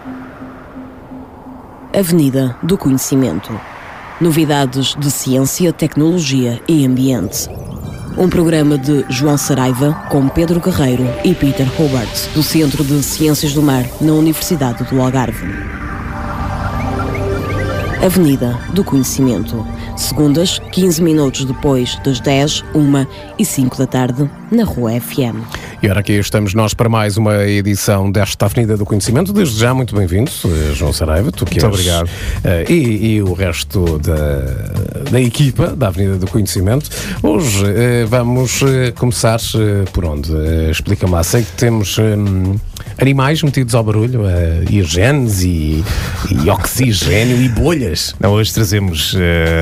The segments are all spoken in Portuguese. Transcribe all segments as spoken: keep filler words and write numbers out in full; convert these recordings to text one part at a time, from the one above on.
Avenida do Conhecimento. Novidades de ciência, tecnologia e ambiente. Um programa de João Saraiva com Pedro Guerreiro e Peter Hobart, do Centro de Ciências do Mar na Universidade do Algarve. Avenida do Conhecimento. Segundas, quinze minutos depois das dez, uma e cinco da tarde, na Rua F M. E ora, aqui estamos nós para mais uma edição desta Avenida do Conhecimento. Desde já, muito bem-vindo, João Saraiva. Tu que muito és, obrigado. Uh, e, e o resto da, da equipa da Avenida do Conhecimento. Hoje uh, vamos uh, começar uh, por onde? Uh, Explica-me lá. Sei que temos um, animais metidos ao barulho, uh, e genes e, e oxigênio e bolhas. Não, hoje trazemos uh,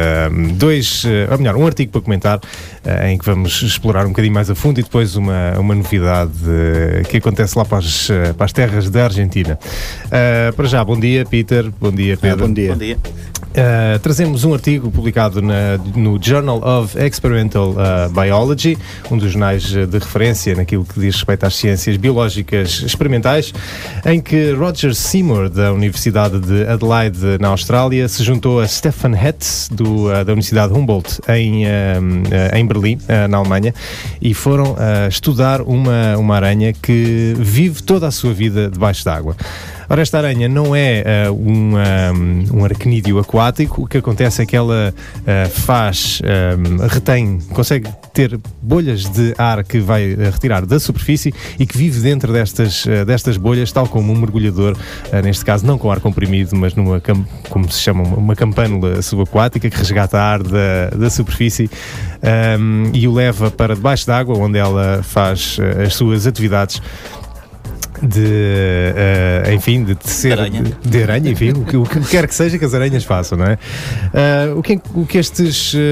dois, uh, ou melhor, um artigo para comentar uh, em que vamos explorar um bocadinho mais a fundo e depois uma, uma novidade uh, que acontece lá para as, uh, para as terras da Argentina. Uh, para já, bom dia, Peter. Bom dia, Pedro. Ah, bom dia. Bom dia. Uh, trazemos um artigo publicado na, no Journal of Experimental uh, Biology, um dos jornais de referência naquilo que diz respeito às ciências biológicas experimentais, em que Roger Seymour, da Universidade de Adelaide, na Austrália, se juntou a Stefan Hetz, do, uh, da Universidade Humboldt, em, uh, uh, em Berlim, uh, na Alemanha, e foram uh, estudar uma, uma aranha que vive toda a sua vida debaixo d'água. Ora, esta aranha não é uh, um, um, um aracnídeo aquático. O que acontece é que ela uh, faz, um, retém, consegue ter bolhas de ar que vai uh, retirar da superfície e que vive dentro destas, uh, destas bolhas, tal como um mergulhador, uh, neste caso não com ar comprimido, mas numa, como se chama, uma campânula subaquática que resgata ar da, da superfície um, e o leva para debaixo d'água, onde ela faz uh, as suas atividades de, uh, enfim, de tecer, aranha. De, de aranha, enfim, o que, o que quer que seja que as aranhas façam, não é? Uh, o, que, o que estes uh,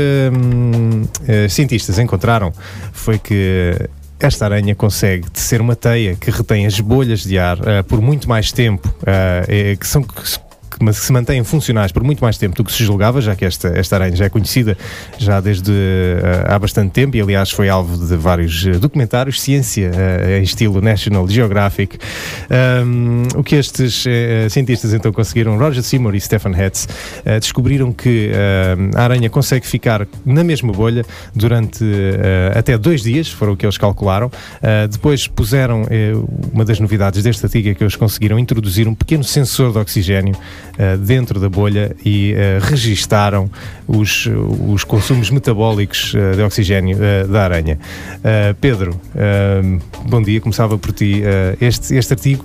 uh, cientistas encontraram foi que esta aranha consegue tecer uma teia que retém as bolhas de ar uh, por muito mais tempo, uh, é, que são... que se mantêm funcionais por muito mais tempo do que se julgava, já que esta, esta aranha já é conhecida já desde uh, há bastante tempo e, aliás, foi alvo de vários uh, documentários, ciência uh, em estilo National Geographic. Um, o que estes uh, cientistas então conseguiram, Roger Seymour e Stefan Hetz, uh, descobriram que uh, a aranha consegue ficar na mesma bolha durante uh, até dois dias, foram o que eles calcularam. Uh, depois puseram, uh, uma das novidades deste artigo é que eles conseguiram introduzir um pequeno sensor de oxigénio Uh, dentro da bolha e uh, registaram os, os consumos metabólicos uh, de oxigénio uh, da aranha. Uh, Pedro, uh, bom dia, começava por ti. Uh, este, este artigo,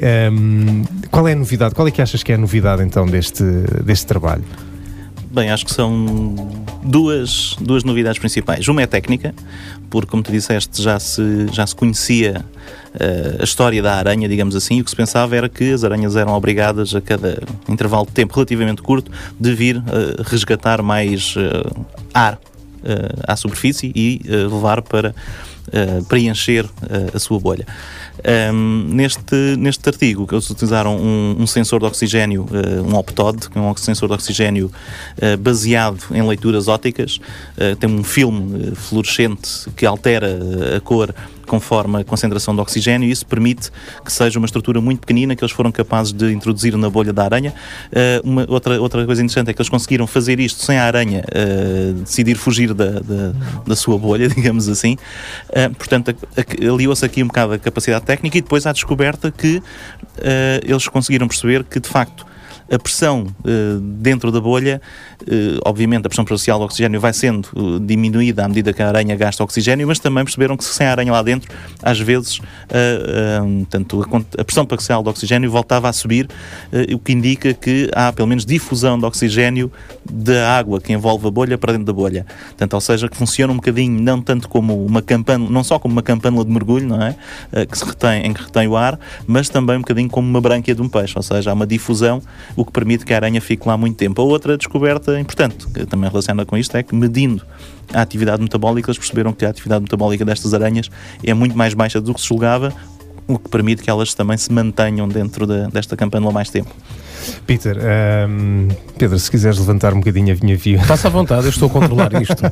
um, qual é a novidade? Qual é que achas que é a novidade então deste, deste trabalho? Bem, acho que são duas, duas novidades principais. Uma é técnica, porque, como tu disseste, já se, já se conhecia uh, a história da aranha, digamos assim, e o que se pensava era que as aranhas eram obrigadas a cada intervalo de tempo relativamente curto de vir uh, resgatar mais uh, ar uh, à superfície e uh, levar para uh, preencher uh, a sua bolha. Um, neste, neste artigo, que eles utilizaram um, um sensor de oxigénio, uh, um Optod, que é um sensor de oxigénio uh, baseado em leituras ópticas. Uh, tem um filme uh, fluorescente que altera uh, a cor conforme a concentração de oxigênio, e isso permite que seja uma estrutura muito pequenina que eles foram capazes de introduzir na bolha da aranha. Uh, uma, outra, outra coisa interessante é que eles conseguiram fazer isto sem a aranha uh, decidir fugir da, da, da sua bolha, digamos assim. Uh, portanto, aliou-se aqui um bocado a capacidade técnica e depois há a descoberta que uh, eles conseguiram perceber que, de facto, a pressão uh, dentro da bolha, uh, obviamente a pressão parcial do oxigênio vai sendo uh, diminuída à medida que a aranha gasta oxigênio, mas também perceberam que sem a aranha lá dentro, às vezes uh, uh, tanto a, a pressão parcial do oxigênio voltava a subir, uh, o que indica que há pelo menos difusão de oxigênio da água que envolve a bolha para dentro da bolha. Portanto, ou seja, que funciona um bocadinho, não tanto como uma campânula, não só como uma campânula de mergulho, não é? Uh, que se retém, em que retém o ar, mas também um bocadinho como uma brânquia de um peixe, ou seja, há uma difusão, o que permite que a aranha fique lá muito tempo. A outra descoberta importante, que também relaciona com isto, é que medindo a atividade metabólica, eles perceberam que a atividade metabólica destas aranhas é muito mais baixa do que se julgava, o que permite que elas também se mantenham dentro de, desta campânula mais tempo. Peter, um, Pedro, se quiseres levantar um bocadinho a minha via. Faça à vontade, eu estou a controlar isto.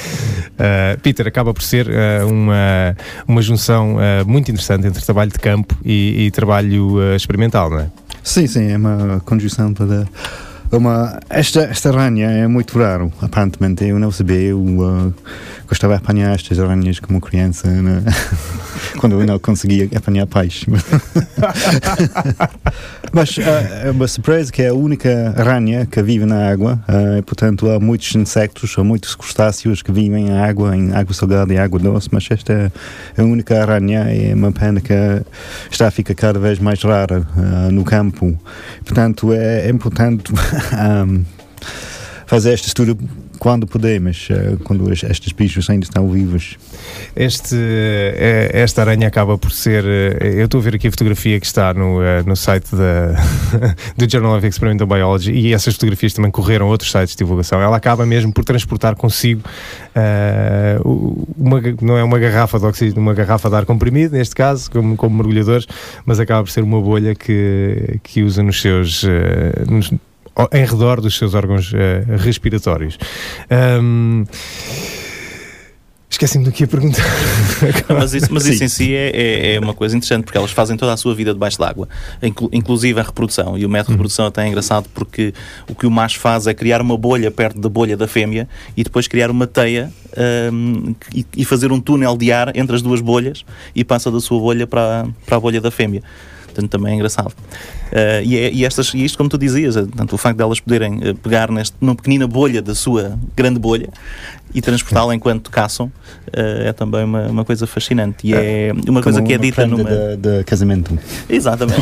uh, Peter, acaba por ser uh, uma, uma junção uh, muito interessante entre trabalho de campo e, e trabalho uh, experimental, não é? Sim, sim, é uma conjunção para... Uma, esta, esta aranha é muito raro, aparentemente. Eu não sabia, eu uh, gostava de apanhar estas aranhas como criança, né? Quando eu não conseguia apanhar peixe. Mas uh, é uma surpresa que é a única aranha que vive na água, uh, portanto há muitos insectos, há muitos crustáceos que vivem na água, em água salgada e água doce, mas esta é a única aranha e é uma pena que está a ficar cada vez mais rara uh, no campo. Portanto é, é importante um, fazer este estudo quando podemos, uh, quando estes bichos ainda estão vivos. Este, esta aranha acaba por ser... Eu estou a ver aqui a fotografia que está no, no site da, do Journal of Experimental Biology, e essas fotografias também correram a outros sites de divulgação. Ela acaba mesmo por transportar consigo uh, uma, não é uma garrafa de oxigênio, uma garrafa de ar comprimido, neste caso, como, como mergulhadores, mas acaba por ser uma bolha que, que usa nos seus... Uh, nos, em redor dos seus órgãos uh, respiratórios. Um, Esqueci-me do que ia perguntar. Mas isso, mas isso em si é, é, é uma coisa interessante, porque elas fazem toda a sua vida debaixo d'água, inclu, inclusive a reprodução. E o método de reprodução até é engraçado, porque o que o macho faz é criar uma bolha perto da bolha da fêmea e depois criar uma teia um, e, e fazer um túnel de ar entre as duas bolhas, e passa da sua bolha para, para a bolha da fêmea. Portanto, também é engraçado. Uh, e, é, e, estas, e isto, como tu dizias, portanto, o facto de elas poderem uh, pegar neste, numa pequenina bolha da sua grande bolha e transportá-la enquanto caçam, uh, é também uma, uma coisa fascinante. E é uma Como coisa que é uma dita numa... de, de casamento. Exatamente.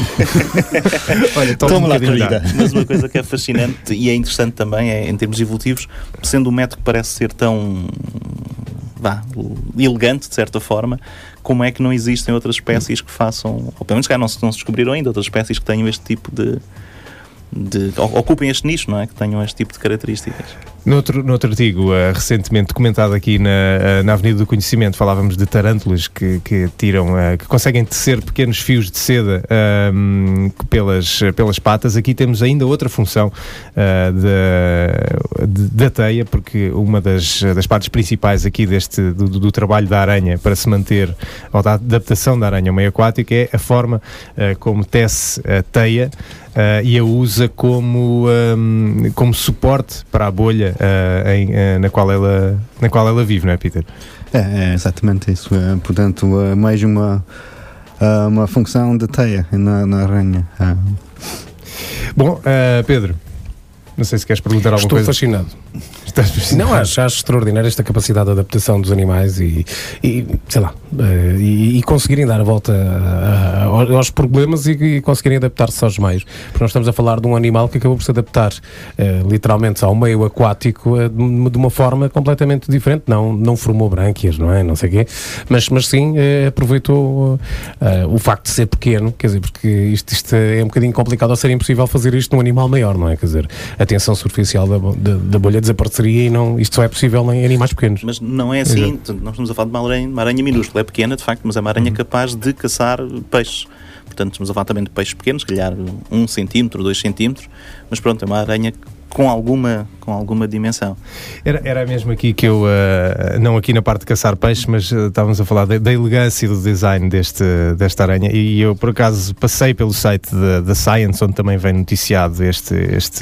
Olha, toma lá, querida. Mas uma coisa que é fascinante e é interessante também, é, em termos evolutivos, sendo um método que parece ser tão... vá, elegante, de certa forma, como é que não existem outras espécies que façam, ou pelo menos cá não se, não se descobriram ainda, outras espécies que tenham este tipo de, de ocupem este nicho, não é? Que tenham este tipo de características. Noutro, noutro artigo, uh, recentemente documentado aqui na, uh, na Avenida do Conhecimento, falávamos de tarântulas que, que tiram, uh, que conseguem tecer pequenos fios de seda uh, pelas, pelas patas. Aqui temos ainda outra função uh, da, de, da teia, porque uma das, das partes principais aqui deste, do, do trabalho da aranha para se manter, ou da adaptação da aranha ao meio aquático, é a forma uh, como tece a teia uh, e a usa como, um, como suporte para a bolha Uh, em, uh, na, qual ela, na qual ela vive, não é, Peter? É, é exatamente isso. É, portanto, é mais uma, uh, uma função de teia na, na aranha. Uh. Bom, uh, Pedro, não sei se queres perguntar alguma Estou coisa. fascinado. Estás fascinado? Não, acho, acho extraordinária esta capacidade de adaptação dos animais e, e sei lá, uh, e, e conseguirem dar a volta a, a, aos problemas e, e conseguirem adaptar-se aos meios. Porque nós estamos a falar de um animal que acabou por se adaptar uh, literalmente ao meio aquático uh, de, de uma forma completamente diferente. Não, não formou brânquias, não é? Não sei o quê. Mas, mas sim, uh, aproveitou uh, o facto de ser pequeno, quer dizer, porque isto, isto é um bocadinho complicado, ou seria impossível fazer isto num animal maior, não é? Quer dizer, a tensão superficial da, da, da bolha desapareceria e não, isto só é possível em animais pequenos. Mas não é assim. Exato. Nós estamos a falar de uma aranha, uma aranha minúscula, é pequena de facto, mas é uma aranha uhum. capaz de caçar peixes. Portanto, estamos a falar também de peixes pequenos, se calhar um centímetro, dois centímetros, mas pronto, é uma aranha com alguma, com alguma dimensão. Era, era mesmo aqui que eu, uh, não aqui na parte de caçar peixes, mas uh, estávamos a falar da, da elegância do design deste, desta aranha, e eu por acaso passei pelo site da Science, onde também vem noticiado este, este,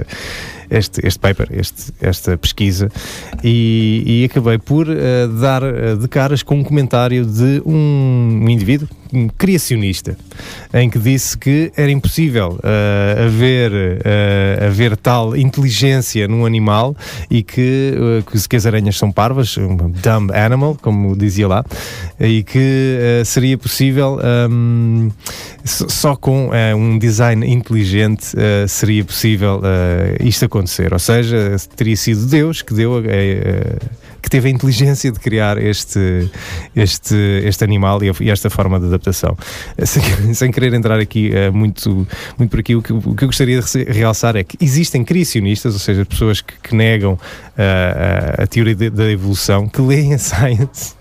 este, este paper, este, esta pesquisa, e, e acabei por uh, dar uh, de caras com um comentário de um, um indivíduo, um criacionista, em que disse que era impossível uh, haver, uh, haver tal inteligência num animal e que, uh, que as aranhas são parvas, um dumb animal, como dizia lá, e que uh, seria possível um, só com uh, um design inteligente uh, seria possível uh, isto acontecer, ou seja, teria sido Deus que deu a, a que teve a inteligência de criar este, este, este animal e, a, e esta forma de adaptação. Sem, sem querer entrar aqui uh, muito, muito por aqui, o que, o que eu gostaria de realçar é que existem criacionistas, ou seja, pessoas que, que negam uh, a, a teoria da evolução, que leem a Science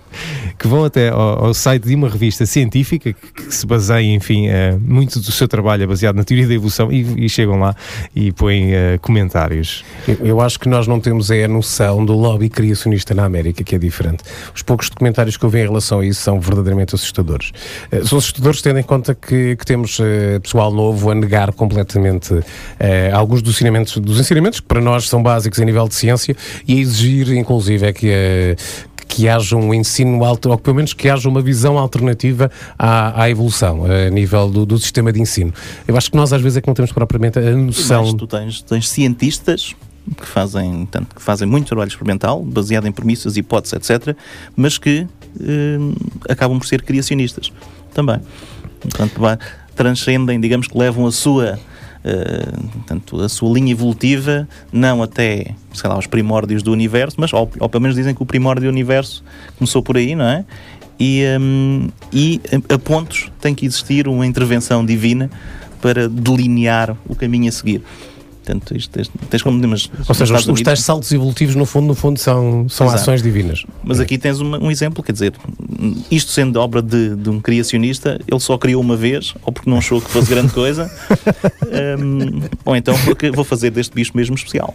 que vão até ao, ao site de uma revista científica que, que se baseia, enfim, uh, muito do seu trabalho é baseado na teoria da evolução e, e chegam lá e põem uh, comentários. Eu, eu acho que nós não temos é a noção do lobby criacionista na América, que é diferente. Os poucos documentários que eu vi em relação a isso são verdadeiramente assustadores. Uh, são assustadores tendo em conta que, que temos uh, pessoal novo a negar completamente uh, alguns dos ensinamentos, dos ensinamentos que para nós são básicos a nível de ciência e a exigir, inclusive, é que uh, que haja um ensino, ou pelo menos que haja uma visão alternativa à, à evolução, a nível do, do sistema de ensino. Eu acho que nós às vezes é que não temos propriamente a noção... Mas tu tens, tens cientistas que fazem, tanto, que fazem muito trabalho experimental, baseado em premissas, hipóteses, etcétera, mas que eh, acabam por ser criacionistas também. Portanto, transcendem, digamos que levam a sua... Uh, portanto, a sua linha evolutiva não até, sei lá, aos primórdios do universo, mas ou, ou pelo menos dizem que o primórdio do universo começou por aí, não é? E, um, e a pontos tem que existir uma intervenção divina para delinear o caminho a seguir. Portanto, isto tens, tens como... Mas, ou seja, os, os tais saltos evolutivos, no fundo, no fundo são, são ações divinas. Mas aqui tens uma, um exemplo, quer dizer, isto sendo obra de, de um criacionista, ele só criou uma vez, ou porque não achou que fosse grande coisa, um, ou então porque vou fazer deste bicho mesmo especial.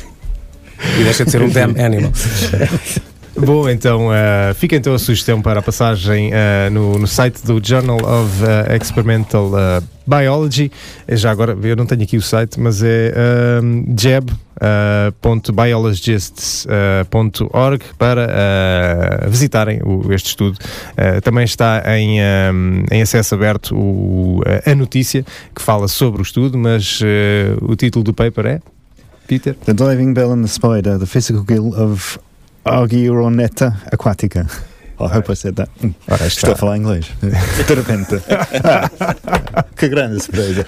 E deixa de ser um damn animal. Bom, então uh, fica então a sugestão para a passagem uh, no, no site do Journal of uh, Experimental uh, Biology. Já agora, eu não tenho aqui o site, mas é um, jeb ponto biologists ponto org para uh, visitarem o, este estudo. Uh, também está em, um, em acesso aberto o, a notícia que fala sobre o estudo, mas uh, o título do paper é, Peter? The Diving Bell and the Spider, the Physical Gill of Argyroneta aquatica. Oh, I hope I said that. Ora, estou a falar inglês. De repente. Ah, que grande surpresa.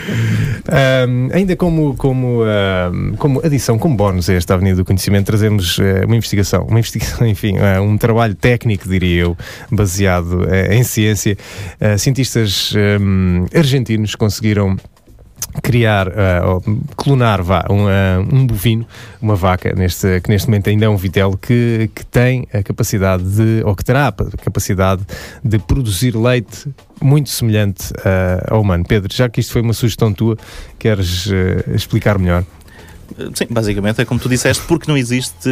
Um, ainda como, como, um, como adição, como bónus a esta Avenida do Conhecimento, trazemos uh, uma investigação, uma investigação, enfim, uh, um trabalho técnico, diria eu, baseado uh, em ciência. Uh, cientistas um, argentinos conseguiram criar, uh, clonar vá, um, uh, um bovino, uma vaca, neste, que neste momento ainda é um vitelo, que, que tem a capacidade de, ou que terá a capacidade de produzir leite muito semelhante uh, ao humano. Pedro, já que isto foi uma sugestão tua, queres uh, explicar melhor? Sim, basicamente é como tu disseste, porque não existe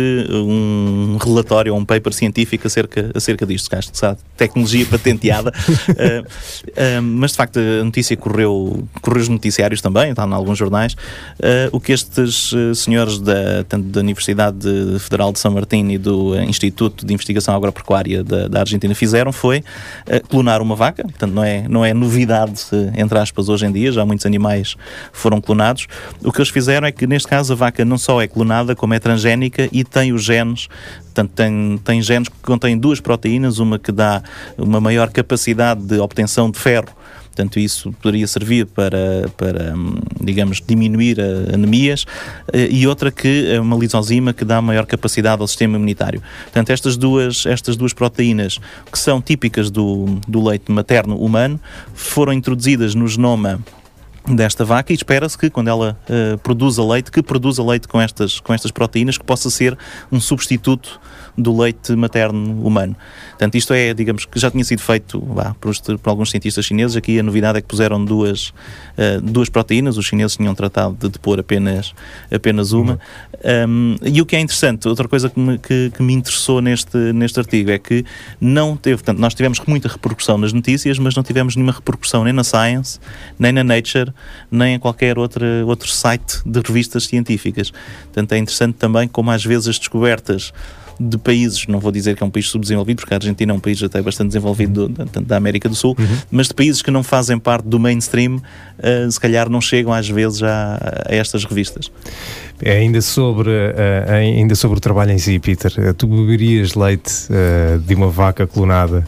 um relatório ou um paper científico acerca, acerca disto. Acho que sabe, tecnologia patenteada. uh, uh, mas de facto a notícia correu, correu os noticiários também, está em alguns jornais. Uh, o que estes uh, senhores da, tanto da Universidade Federal de São Martín e do uh, Instituto de Investigação Agropecuária da, da Argentina fizeram foi uh, clonar uma vaca. Portanto, não é, não é novidade, entre aspas, hoje em dia. Já muitos animais foram clonados. O que eles fizeram é que, neste caso, a vaca não só é clonada, como é transgénica e tem os genes, portanto, tem, tem genes que contêm duas proteínas, uma que dá uma maior capacidade de obtenção de ferro. Portanto, isso poderia servir para, para digamos, diminuir anemias, e outra que é uma lisozima que dá maior capacidade ao sistema imunitário. Portanto, estas duas, estas duas proteínas, que são típicas do, do leite materno humano, foram introduzidas no genoma desta vaca e espera-se que quando ela uh, produza leite, que produza leite com estas, com estas proteínas, que possa ser um substituto do leite materno humano. Portanto, isto é, digamos, que já tinha sido feito vá, por, por alguns cientistas chineses. Aqui a novidade é que puseram duas, uh, duas proteínas. Os chineses tinham tratado de depor apenas, apenas uma. Uhum. Um, e o que é interessante, outra coisa que me, que, que me interessou neste, neste artigo é que não teve, portanto, nós tivemos muita repercussão nas notícias, mas não tivemos nenhuma repercussão nem na Science, nem na Nature, nem em qualquer outra, outro site de revistas científicas. Portanto, é interessante também como às vezes as descobertas de países, não vou dizer que é um país subdesenvolvido, porque a Argentina é um país até bastante desenvolvido do, da, da América do Sul, uhum. mas de países que não fazem parte do mainstream, uh, se calhar não chegam às vezes a, a estas revistas. É, ainda, sobre, uh, ainda sobre o trabalho em si, Peter, uh, tu beberias leite uh, de uma vaca clonada?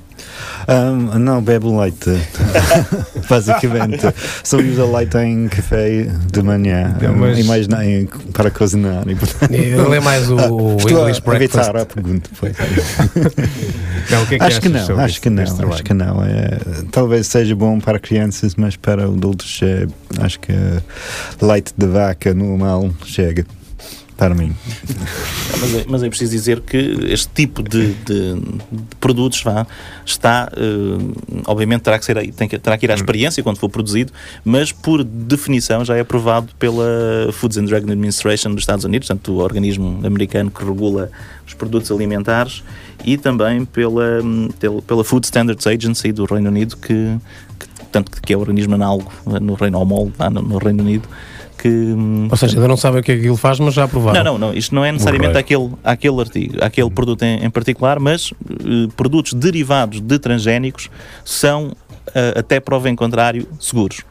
Um, não, bebo leite, basicamente. Só uso leite em café de manhã, não, mas... e mais nem para cozinhar. E, portanto, ele é mais o, o English breakfast. A pergunta, foi. Não, o que é que acho, que não, sobre acho que não, acho que não, acho que não. É, talvez seja bom para crianças, mas para adultos é, acho que leite de vaca normal chega. para mim. Mas é, mas é preciso dizer que este tipo de, de, de produtos vá, está, uh, obviamente terá que, ser, tem que, terá que ir à experiência quando for produzido, mas por definição já é aprovado pela Foods and Drug Administration dos Estados Unidos, portanto o organismo americano que regula os produtos alimentares, e também pela, pela Food Standards Agency do Reino Unido, que, que, tanto que é o organismo análogo no Reino Homólogo, no, no Reino Unido. Que, Ou seja, ainda não sabem o que é que aquilo faz, mas já aprovaram. Não, não, não. Isto não é necessariamente aquele, aquele artigo, aquele produto em, em particular, mas uh, produtos derivados de transgénicos são, uh, até prova em contrário, seguros.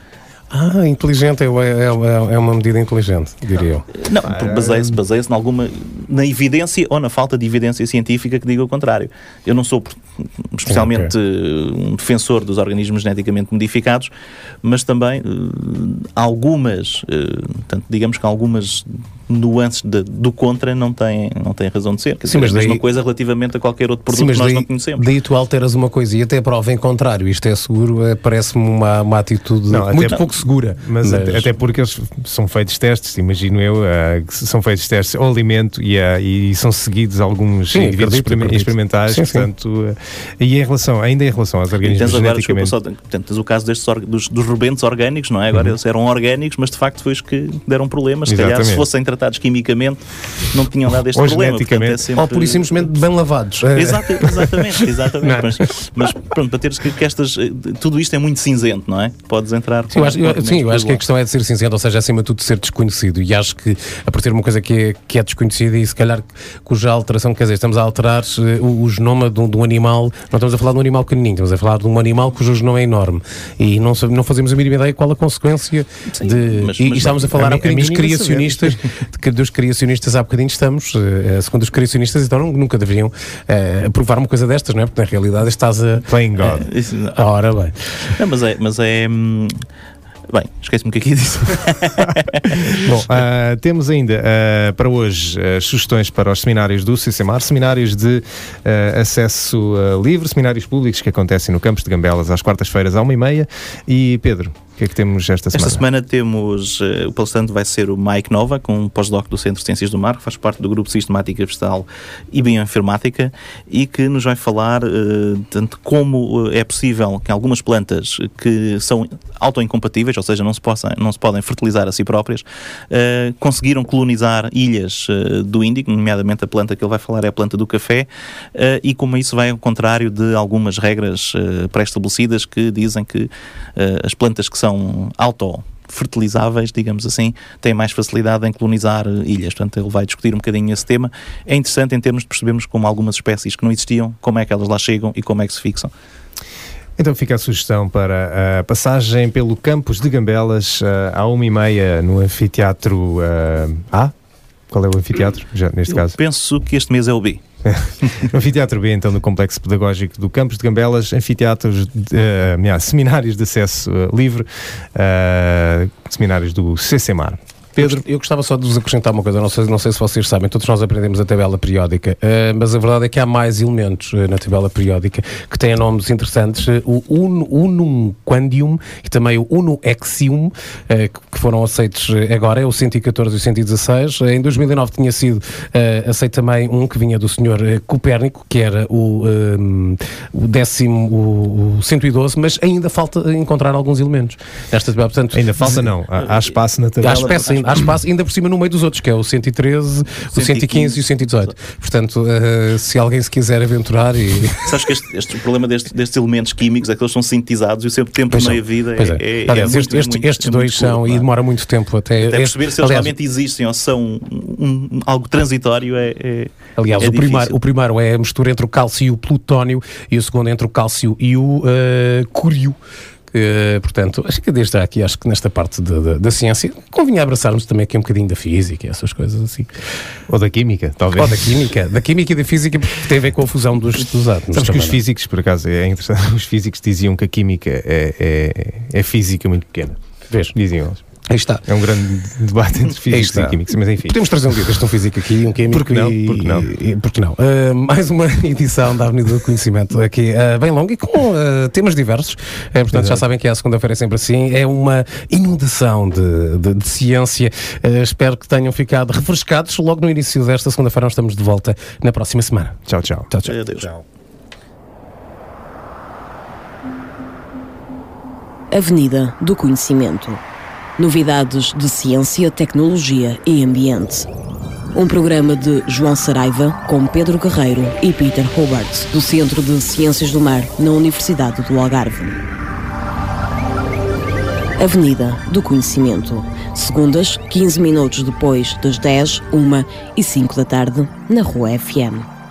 Ah, inteligente, é, é, é uma medida inteligente, diria eu. Não, porque baseia-se baseia-se em alguma, na evidência ou na falta de evidência científica que diga o contrário. Eu não sou especialmente okay. um defensor dos organismos geneticamente modificados, mas também uh, algumas, uh, portanto, digamos que algumas nuances de, do contra não têm, não têm razão de ser. Quer dizer, sim, mas é a mesma daí, coisa relativamente a qualquer outro produto sim, que nós daí, não conhecemos. Daí tu alteras uma coisa e até prova em contrário, isto é seguro, é, parece-me uma, uma atitude não, muito pouco não. segura. Mas, mas... Até, até porque eles são feitos testes, imagino eu, uh, que são feitos testes ao alimento e, uh, e são seguidos alguns sim, indivíduos acredito, experimentais, sim, portanto, uh, e em relação, ainda em relação aos organismos geneticamente... Só, portanto, tens o caso destes, dos, dos rebentes orgânicos, não é? Agora uhum. eles eram orgânicos, mas de facto foi os que deram problemas. Se calhar, se fossem tratados quimicamente, não tinham dado este ou problema. Geneticamente. É sempre... Ou pura e simplesmente bem lavados. Exato, exatamente, exatamente. mas, mas pronto, para teres que, que estas... Tudo isto é muito cinzento, não é? Podes entrar... Sim, eu acho, eu, sim, eu acho que a questão é de ser cinzento, ou seja, acima de tudo de ser desconhecido. E acho que, a partir de uma coisa que é, que é desconhecida e se calhar cuja alteração, quer dizer, estamos a alterar uh, o, o genoma de um, de um animal, não estamos a falar de um animal pequenininho, estamos a falar de um animal cujo genoma é enorme. E não, não fazemos a mínima ideia qual a consequência sim, de... Mas, e, mas, e estamos a falar a, há bocadinho dos criacionistas, de, dos criacionistas há bocadinho estamos, uh, segundo os criacionistas, então nunca deveriam uh, aprovar uma coisa destas, não é? Porque na realidade estás a... Playing God. Uh, isso, ora bem. Não, mas é... Mas é hum... Bem, esquece-me o que aqui disse. Bom, uh, temos ainda uh, para hoje uh, sugestões para os seminários do CCMAR, seminários de uh, acesso uh, livre, seminários públicos que acontecem no campus de Gambelas às quartas-feiras à uma e meia. E Pedro, o que é que temos esta semana? Esta semana temos, uh, o palestrante vai ser o Mike Nova, com um pós-doc do Centro de Ciências do Mar, que faz parte do grupo Sistemática Vegetal e Bioinformática, e que nos vai falar uh, tanto como uh, é possível que algumas plantas que são autoincompatíveis, ou seja, não se, possam, não se podem fertilizar a si próprias, uh, conseguiram colonizar ilhas uh, do Índico, nomeadamente a planta que ele vai falar é a planta do café, uh, e como isso vai ao contrário de algumas regras uh, pré-estabelecidas que dizem que uh, as plantas que são auto-fertilizáveis, digamos assim, têm mais facilidade em colonizar uh, ilhas. Portanto, ele vai discutir um bocadinho esse tema. É interessante em termos de percebermos como algumas espécies que não existiam, como é que elas lá chegam e como é que se fixam. Então fica a sugestão para a passagem pelo campus de Gambelas uh, à uma e meia no anfiteatro uh, A. Qual é o anfiteatro, já, neste Eu caso? Penso que este mês é o B. No anfiteatro B, então, no Complexo Pedagógico do Campus de Gambelas, anfiteatros, de, uh, seminários de acesso uh, livre, uh, seminários do CCMAR. Pedro, eu gostava só de vos acrescentar uma coisa, não sei, não sei se vocês sabem, todos nós aprendemos a tabela periódica, uh, mas a verdade é que há mais elementos uh, na tabela periódica que têm nomes interessantes, uh, o un, Unum Quandium e também o Uno Exium, uh, que foram aceitos agora, é o cento e catorze e o cento e dezasseis. Uh, em dois mil e nove tinha sido uh, aceito também um que vinha do senhor uh, Copérnico, que era o, um, o décimo, o, o cento e doze, mas ainda falta encontrar alguns elementos nesta tabela. Portanto, ainda falta não, há, há espaço na tabela. Há espaço, há espaço ainda por cima no meio dos outros, que é o cento e treze, o cento e quinze e o cento e dezoito. Portanto, uh, se alguém se quiser aventurar e... Sabes que este, este, o problema destes, destes elementos químicos é que eles são sintetizados e o seu tempo de meia-vida é, é, é, aliás, é este, muito, este, muito, estes é dois são, curto, e demora muito tempo até... Até este, perceber se eles aliás, realmente existem ou são um, um, algo transitório é, é Aliás, é o, primeiro, o primeiro é a mistura entre o cálcio e o plutónio e o segundo entre o cálcio e o uh, cúrio. Uh, portanto, acho que desde aqui, acho que nesta parte de, de, da ciência convinha abraçarmos também aqui um bocadinho da física e essas coisas assim. Ou da química, talvez. Ou da química, da química e da física, porque tem a ver com a fusão dos, dos átomos. Sabes que os físicos, por acaso, é interessante, os físicos diziam que a química é, é, é física muito pequena. Vês? Diziam eles. Aí está. É um grande debate entre físicos e químicos, mas enfim. Podemos trazer um dia deste um físico aqui, um químico. Porque não? E, Porque não? E, porque não? Uh, mais uma edição da Avenida do Conhecimento aqui, uh, bem longa e com uh, temas diversos. Uh, portanto, Exato. Já sabem que a segunda-feira é sempre assim. É uma inundação de, de, de ciência. Uh, espero que tenham ficado refrescados. Logo no início desta segunda-feira nós estamos de volta na próxima semana. Tchau, tchau. Tchau, tchau. Adeus. Tchau. Avenida do Conhecimento. Novidades de ciência, tecnologia e ambiente. Um programa de João Saraiva com Pedro Guerreiro e Peter Hobart, do Centro de Ciências do Mar na Universidade do Algarve. Avenida do Conhecimento. Segundas, quinze minutos depois das dez, uma e cinco da tarde, na Rua F M.